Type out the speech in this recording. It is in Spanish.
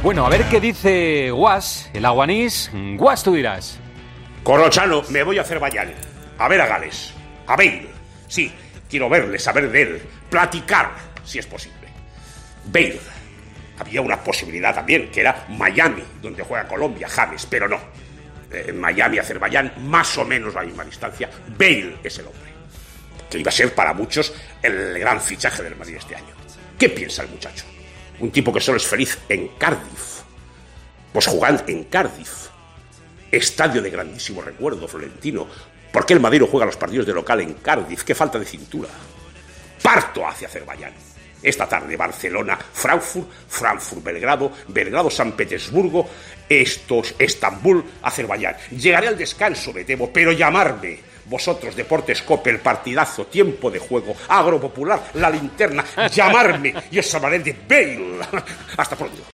Bueno, a ver qué dice Guas, el aguanís. Guas, tú dirás. Corrochano, me voy a Azerbaiyán. A ver a Gales. A Bale. Sí, quiero verle, saber de él. Platicar, si es posible. Bale. Había una posibilidad también, que era Miami, donde juega Colombia, James, pero no. Miami, Azerbaiyán, más o menos la misma distancia. Bale es el hombre. Que iba a ser para muchos el gran fichaje del Madrid este año. ¿Qué piensa el muchacho? Un tipo que solo es feliz en Cardiff. Pues jugando en Cardiff. Estadio de grandísimo recuerdo, Florentino. ¿Por qué el Madrid no juega los partidos de local en Cardiff? ¡Qué falta de cintura! Parto hacia Azerbaiyán. Esta tarde Barcelona, Frankfurt, Belgrado, San Petersburgo, Estambul, Azerbaiyán. Llegaré al descanso, me temo, pero llamarme. Vosotros, Deportes Cope, el partidazo, tiempo de juego, Agropopular, la linterna, llamarme y os hablaré de Bale. Hasta pronto.